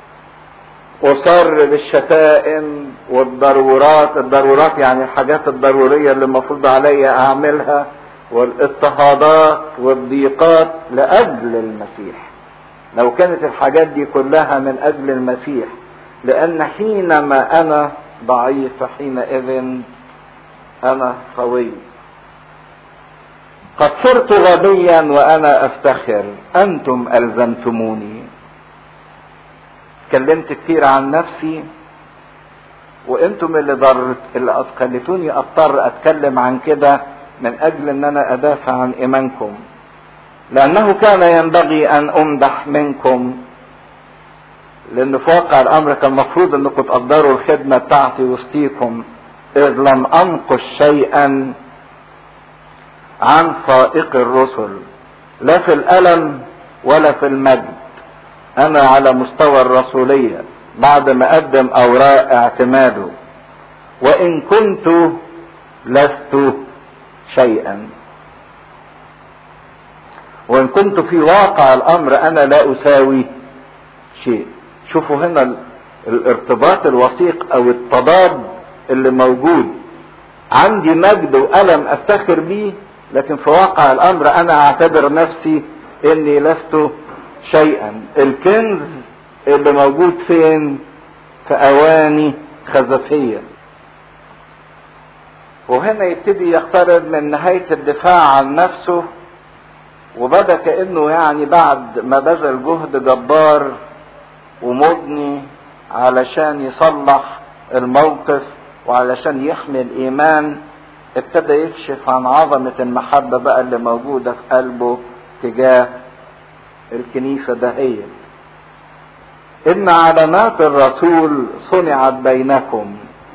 أصر بالشتائم والضرورات، الضرورات يعني الحاجات الضرورية اللي المفروض عليا أعملها، والاضطهادات والضيقات لأجل المسيح. لو كانت الحاجات دي كلها من أجل المسيح، لأن حينما أنا ضعيف حينئذ أنا قوي. قد صرت غبيا وأنا أفتخر، أنتم ألزمتموني. اتكلمت كتير عن نفسي وانتم اللي ضرت اللي خليتوني اضطر اتكلم عن كده من اجل ان انا ادافع عن ايمانكم، لانه كان ينبغي ان امدح منكم، لان في واقع الامر كان المفروض انكم تقدروا الخدمة بتاعتي وسطيكم، اذ لم انقص شيئا عن فائق الرسل لا في الالم ولا في المجد. انا على مستوى الرسولية بعد ما قدم اوراق اعتماده وان كنت لست شيئا. وان كنت في واقع الامر انا لا اساوي شيء. شوفوا هنا الارتباط الوثيق او التضاد اللي موجود. عندي مجد وألم افتخر بيه، لكن في واقع الامر انا اعتبر نفسي اني لست شيئا. الكنز اللي موجود فين؟ في اواني خزفية. وهنا يبتدي يقترب من نهاية الدفاع عن نفسه، وبدأ كأنه يعني بعد ما بذل جهد جبار ومضني علشان يصلح الموقف وعلشان يحمي الإيمان، ابتدى يكشف عن عظمة المحبة بقى اللي موجودة في قلبه تجاه الكنيسة دهية. إن علامات الرسول صنعت بينكم.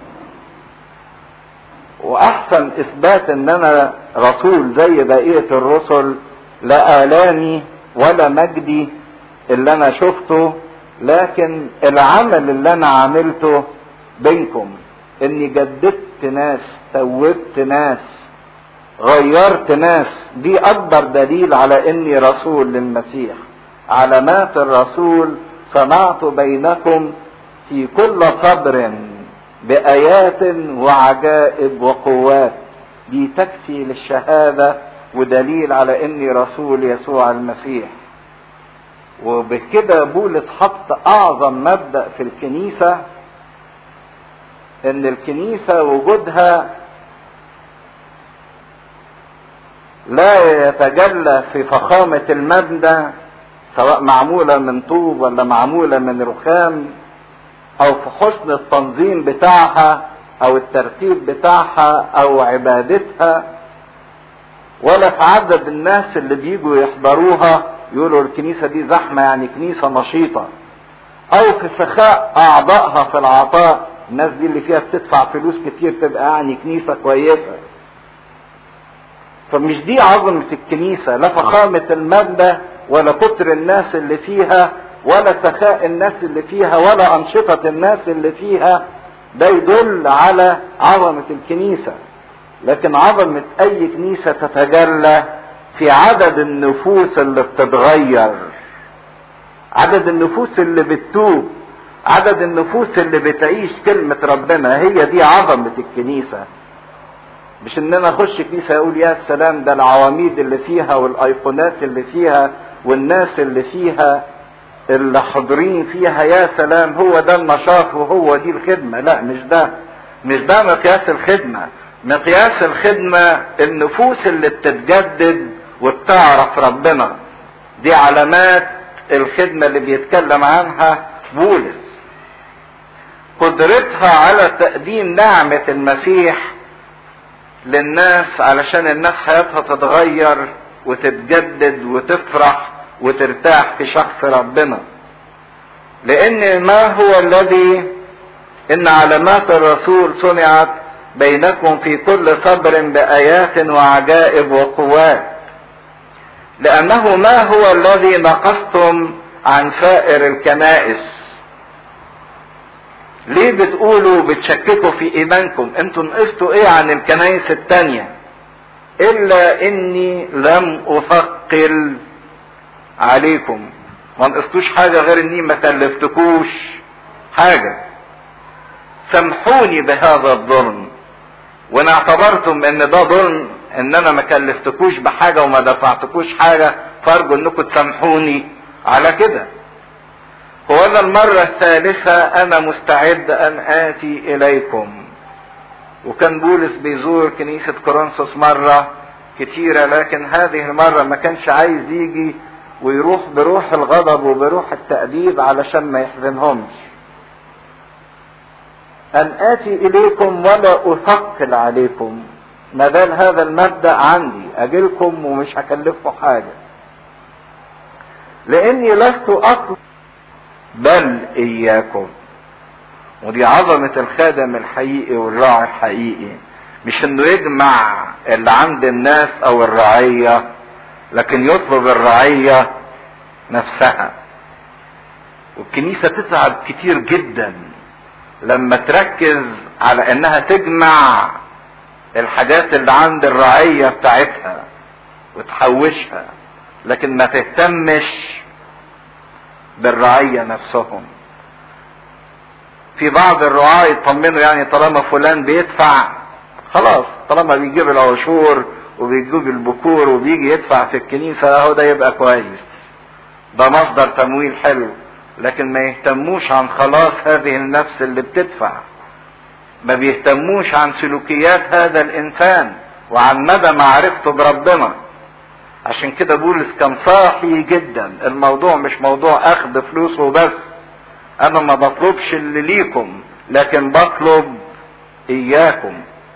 وأحسن إثبات إن أنا رسول زي بقية الرسل لا آلامي ولا مجدي اللي أنا شفته، لكن العمل اللي أنا عملته بينكم، إني جددت ناس، توبت ناس، غيرت ناس. دي أكبر دليل على إني رسول للمسيح. علامات الرسول صنعت بينكم في كل صبر بآيات وعجائب وقوات. دي تكفي للشهادة ودليل على اني رسول يسوع المسيح. وبكده بولس حط اعظم مبدأ في الكنيسة، ان الكنيسة وجودها لا يتجلى في فخامة المبنى، سواء معمولة من طوب ولا معمولة من رخام، او في حسن التنظيم بتاعها او الترتيب بتاعها او عبادتها، ولا في عدد الناس اللي بيجوا يحضروها يقولوا الكنيسة دي زحمة يعني كنيسة نشيطة، او في سخاء اعضائها في العطاء، الناس دي اللي فيها بتدفع فلوس كتير تبقى يعني كنيسة كويسة. فمش دي عظمة الكنيسة، لا فخامة المبنى ولا كتر الناس اللي فيها ولا سخاء الناس اللي فيها ولا أنشطة الناس اللي فيها. ده يدل على عظمة الكنيسة. لكن عظمة أي كنيسة تتجلى في عدد النفوس اللي بتتغير، عدد النفوس اللي بتتوب، عدد النفوس اللي بتعيش كلمة ربنا. هي دي عظمة الكنيسة. مش ان انا اخش كنيسة اقول يا سلام ده العواميد اللي فيها والايقونات اللي فيها والناس اللي فيها اللي حاضرين فيها يا سلام هو ده النشاط وهو دي الخدمة. لا، مش ده مش ده مقياس الخدمة. مقياس الخدمة النفوس اللي بتتجدد وبتعرف ربنا. دي علامات الخدمة اللي بيتكلم عنها بولس. قدرتها على تقديم نعمة المسيح للناس علشان الناس حياتها تتغير وتتجدد وتفرح وترتاح في شخص ربنا. لان ما هو الذي ان علامات الرسول صنعت بينكم في كل صبر بآيات وعجائب وقوات، لانه ما هو الذي نقصتم عن سائر الكنائس. ليه بتقولوا بتشككوا في ايمانكم؟ انتوا نقصتوا ايه عن الكنائس التانية؟ الا اني لم اثقل عليكم. ما نقصتوش حاجة غير اني ما كلفتكوش حاجة. سامحوني بهذا الظلم، وان اعتبرتم ان ده ظلم ان انا ما كلفتكوش بحاجة وما دفعتكوش حاجة، فارجو انكم تسامحوني على كده. وهذا المرة الثالثة انا مستعد ان اتي اليكم. وكان بولس بيزور كنيسة كورنثوس مرة كتيرة، لكن هذه المرة ما كانش عايز يجي ويروح بروح الغضب وبروح التأديب علشان ما يحزنهمش. ان اتي اليكم ولا اثقل عليكم. ما دام هذا المبدأ عندي اجيلكم ومش هكلفكم حاجة، لاني لست اطلب بل اياكم. ودي عظمة الخادم الحقيقي والراعي الحقيقي، مش انه يجمع اللي عند الناس او الرعية، لكن يطلب الرعية نفسها. والكنيسة تتعب كتير جدا لما تركز على انها تجمع الحاجات اللي عند الرعية بتاعتها وتحوشها، لكن ما تهتمش بالرعية نفسهم. في بعض الرعاة يطمنوا يعني طالما فلان بيدفع خلاص، طالما بيجيب العشور وبيجيب البكور وبيجي يدفع في الكنيسة اهو ده يبقى كويس، ده مصدر تمويل حلو، لكن ما يهتموش عن خلاص هذه النفس اللي بتدفع، ما بيهتموش عن سلوكيات هذا الانسان وعن مدى معرفته بربنا. عشان كده بولس كان صاحي جدا، الموضوع مش موضوع اخذ فلوس وبس، انا ما بطلبش اللي ليكم لكن بطلب اياكم،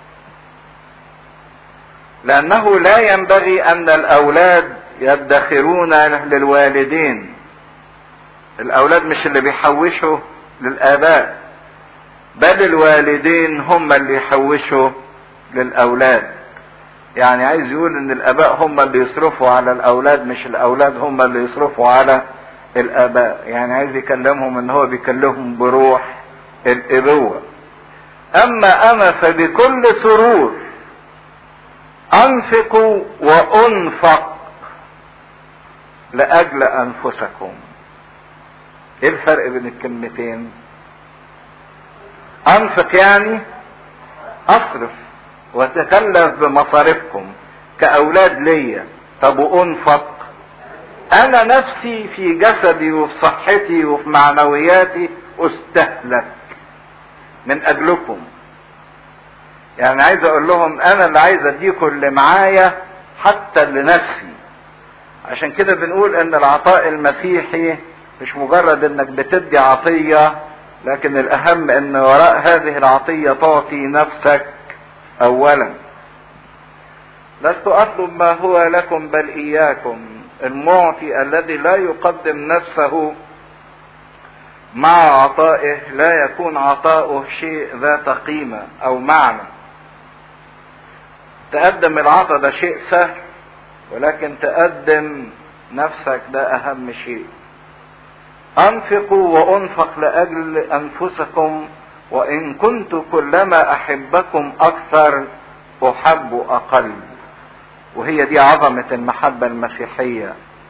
لانه لا ينبغي ان الاولاد يدخرون للوالدين. الاولاد مش اللي بيحوشوا للاباء، بل الوالدين هم اللي يحوشوا للاولاد. يعني عايز يقول ان الاباء هم اللي يصرفوا على الاولاد، مش الاولاد هم اللي يصرفوا على الاباء. يعني عايز يكلمهم ان هو بيكلمهم بروح الابوة. اما انا فبكل سرور انفقوا وانفق لاجل انفسكم. ايه الفرق بين الكلمتين؟ انفق يعني اصرف وتكلف بمصاريفكم كاولاد ليا. طب وانفق؟ انا نفسي في جسدي وفي صحتي وفي معنوياتي استهلك من اجلكم. يعني عايز اقول لهم انا اللي عايز اديكم اللي معايا حتى لنفسي. عشان كده بنقول ان العطاء المسيحي مش مجرد انك بتدي عطية، لكن الاهم ان وراء هذه العطية تعطي نفسك اولا. لست اطلب ما هو لكم بل اياكم. المعطي الذي لا يقدم نفسه مع عطائه لا يكون عطاؤه شيء ذات قيمة او معنى. تقدم العطاء ده شيء سهل، ولكن تقدم نفسك ده اهم شيء. انفقوا وانفق لاجل انفسكم، وان كنت كلما احبكم اكثر احب اقل. وهي دي عظمة المحبة المسيحية.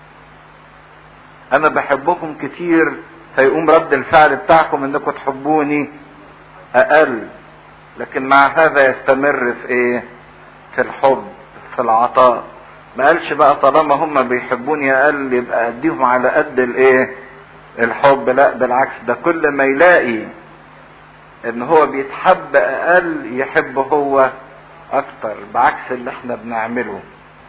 انا بحبكم كتير فيقوم رد الفعل بتاعكم انكم تحبوني اقل، لكن مع هذا يستمر في ايه؟ في الحب، في العطاء. ما قالش بقى طالما هم بيحبوني اقل يبقى اديهم على قد الايه؟ الحب. لا بالعكس، ده كل ما يلاقي ان هو بيتحب اقل يحب هو اكتر، بعكس اللي احنا بنعمله.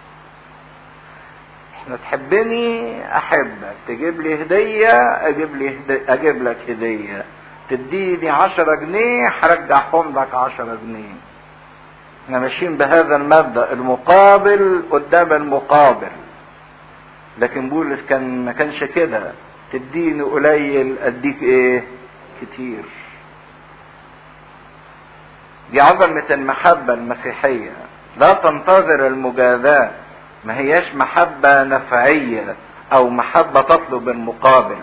احنا تحبني احبك، تجيب لي هدية اجيب لي هدية اجيب لك هدية، تديني عشرة جنيه هرجعهم لك عشرة جنيه. احنا ماشيين بهذا المبدأ، المقابل قدام المقابل. لكن بولس كان ما كانش كده، تديني قليل اديك ايه؟ كتير. دي عظمة المحبة المسيحية. لا تنتظر المجازاة، ما هياش محبة نفعية او محبة تطلب المقابل.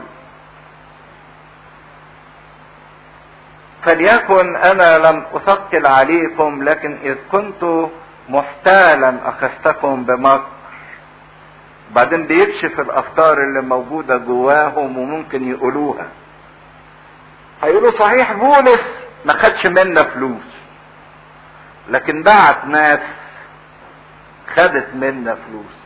فليكن انا لم اثقل عليكم، لكن اذ كنت محتالا اخذتكم بمكر. بعدين بيكشف الافكار اللي موجودة جواهم وممكن يقولوها. هيقولوا صحيح بولس ما خدش منا فلوس، لكن بعت ناس خدت منا فلوس.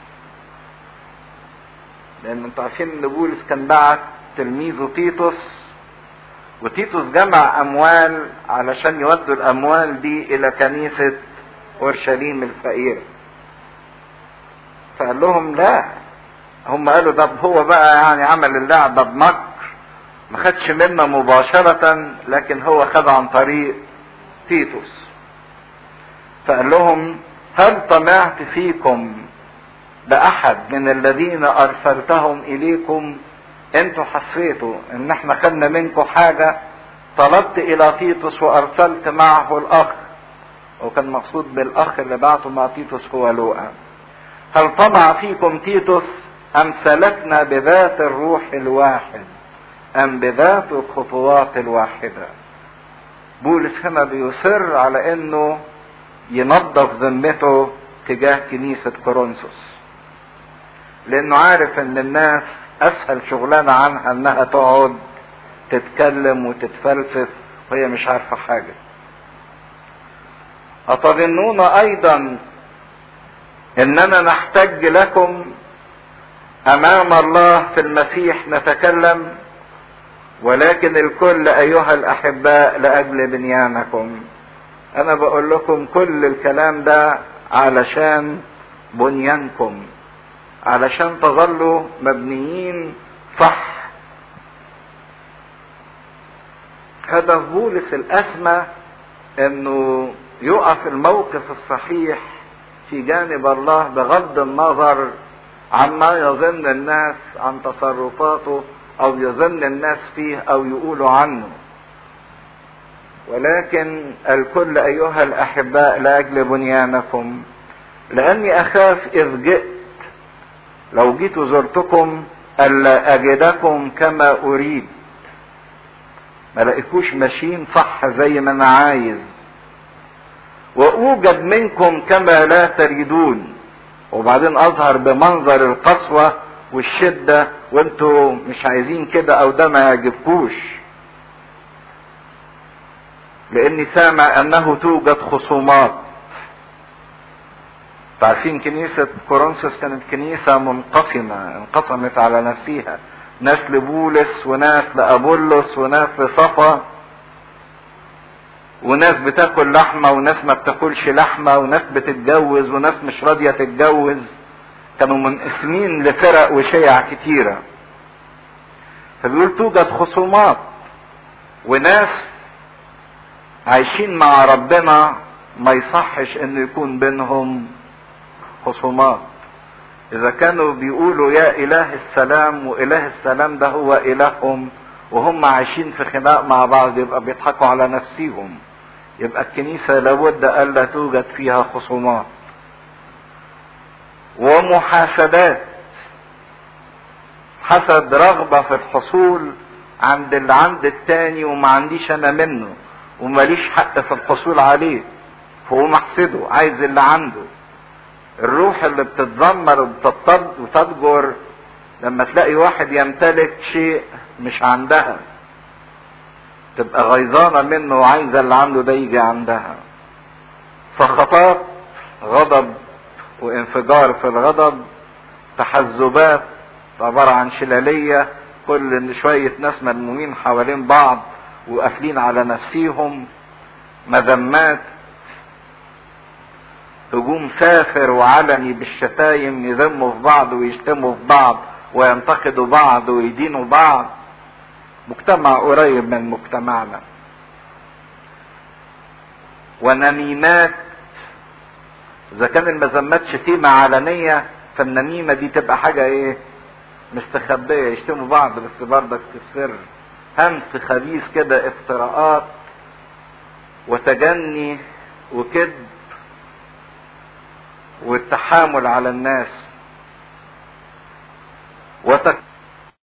لان انتوا عارفين ان بولس كان بعت تلميذه تيتوس، وتيتوس جمع اموال علشان يودوا الاموال دي الى كنيسة اورشليم الفقيرة. فقال لهم لا، هم قالوا ده هو بقى يعني عمل اللعبة بمكر، ما خدش منا مباشرة لكن هو خد عن طريق تيتوس. فقال لهم هل طمعت فيكم بأحد من الذين أرسلتهم إليكم؟ انتوا حسيتوا ان احنا خدنا منكم حاجة، طلبت إلى تيتوس وأرسلت معه الأخ، وكان مقصود بالأخ اللي بعته مع تيتوس هو لوقا. هل طمع فيكم تيتوس أم سلكنا بذات الروح الواحد أم بذات الخطوات الواحدة؟ بولس هنا بيصر على انه ينظف ذمته تجاه كنيسة كورنثوس، لانه عارف ان الناس اسهل شغلانة عنها انها تقعد تتكلم وتتفلسف وهي مش عارفة حاجة. أتظنون ايضا اننا نحتج لكم امام الله في المسيح نتكلم، ولكن الكل ايها الاحباء لاجل بنيانكم. انا بقول لكم كل الكلام ده علشان بنيانكم، علشان تظلوا مبنيين صح. هدف بولس الاسمى انه يقف الموقف الصحيح في جانب الله بغض النظر عما يظن الناس عن تصرفاته او يظن الناس فيه او يقولوا عنه. ولكن الكل ايها الاحباء لاجل بنيانكم، لاني اخاف اذ جئت لو جيت زرتكم الا اجدكم كما اريد، ما لقيتوش ماشيين صح زي ما انا عايز، واوجد منكم كما لا تريدون، وبعدين اظهر بمنظر القسوة والشدة وانتوا مش عايزين كده او ده ما يعجبكوش. لاني سامع انه توجد خصومات. عارفين كنيسة كورنثوس كانت كنيسة منقسمة، انقسمت على نفسها، ناس لبولس وناس لأبولس وناس لصفا، وناس بتاكل لحمة وناس ما بتاكلش لحمة، وناس بتتجوز وناس مش راضية تتجوز. كانوا منقسمين لفرق وشيع كتيرة. فبيقول توجد خصومات، وناس عايشين مع ربنا ما يصحش انه يكون بينهم خصومات. اذا كانوا بيقولوا يا اله السلام واله السلام ده هو الههم وهم عايشين في خناق مع بعض، يبقى بيضحكوا على نفسيهم. يبقى الكنيسة لابد الا توجد فيها خصومات ومحاسدات، حسد رغبة في الحصول عند اللي عند التاني وما عنديش انا منه وماليش حق في الحصول عليه، فهو محسده عايز اللي عنده. الروح اللي بتتذمر وتضجر لما تلاقي واحد يمتلك شيء مش عندها، تبقى غيظانة منه وعايزة اللي عنده ده يجي عندها. سخطات، غضب وانفجار في الغضب، تحزبات عبارة عن شلالية، كل شوية ناس ملمومين حوالين بعض وقافلين على نفسيهم، مذمات، هجوم سافر وعلني بالشتايم، يذموا في بعض ويشتموا في بعض وينتقدوا بعض ويدينوا بعض. مجتمع قريب من مجتمعنا. ونميمات، اذا كان المذمات شتيمة علنية فالنميمة دي تبقى حاجة ايه؟ مستخبية، يشتموا بعض بس برضك في السر. همس خبيث كده، افتراءات وتجني وكذب والتحامل على الناس وتك